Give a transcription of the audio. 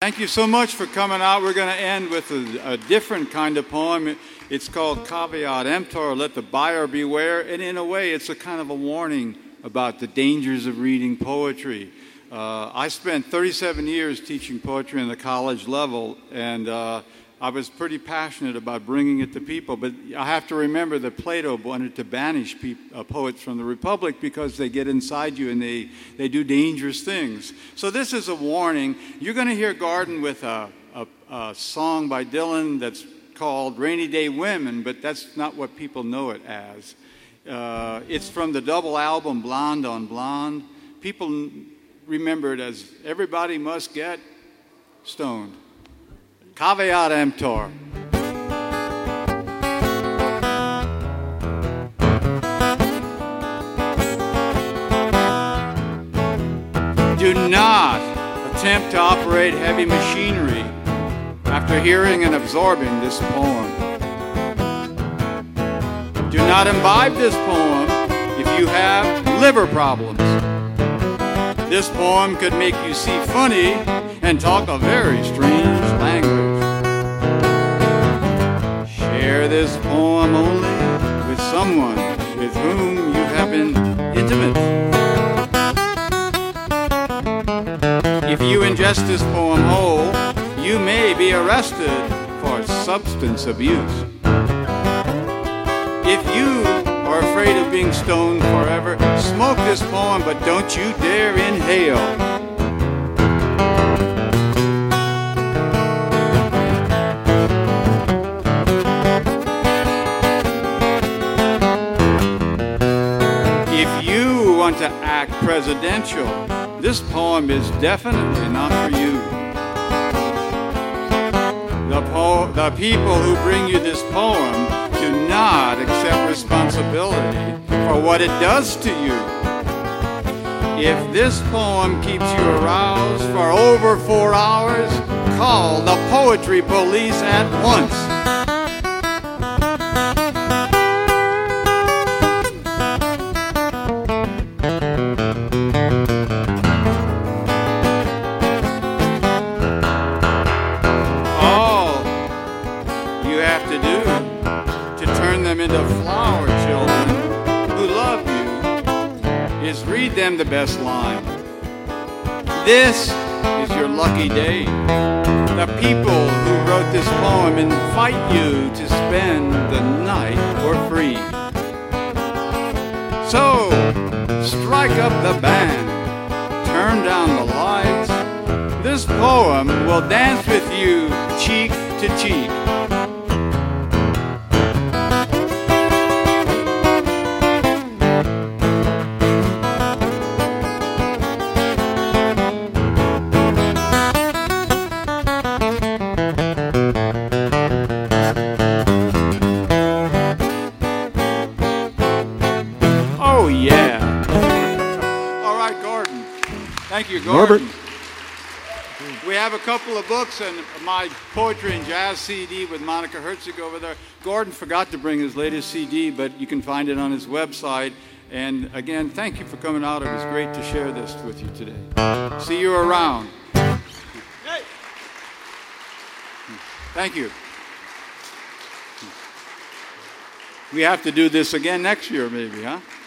Thank you so much for coming out. We're going to end with a different kind of poem. It's called Caveat Emptor, Let the Buyer Beware. And in a way, it's a kind of a warning about the dangers of reading poetry. I spent 37 years teaching poetry in the college level, and I was pretty passionate about bringing it to people. But I have to remember that Plato wanted to banish poets from the Republic because they get inside you and they do dangerous things. So this is a warning. You're going to hear Gordon with a song by Dylan that's called Rainy Day Women, but that's not what people know it as. It's from the double album Blonde on Blonde. People remember it as Everybody Must Get Stoned. Caveat Emptor. Do not attempt to operate heavy machinery after hearing and absorbing this poem. Do not imbibe this poem if you have liver problems. This poem could make you see funny and talk a very strange language. Share this poem only with someone with whom you have been intimate. If you ingest this poem whole, you may be arrested for substance abuse. If you are afraid of being stoned forever, smoke this poem, but don't you dare inhale. To act presidential, this poem is definitely not for you. The people who bring you this poem do not accept responsibility for what it does to you. If this poem keeps you aroused for over 4 hours, call the poetry police at once. Into flower children who love you is read them the best line. This is your lucky day. The people who wrote this poem invite you to spend the night for free. So strike up the band, turn down the lights. This poem will dance with you cheek to cheek. Thank you, Gordon. Norbert. We have a couple of books and my poetry and jazz CD with Monica Herzig over there. Gordon forgot to bring his latest CD, but you can find it on his website. And again, thank you for coming out. It was great to share this with you today. See you around. Hey. Thank you. We have to do this again next year, maybe, huh?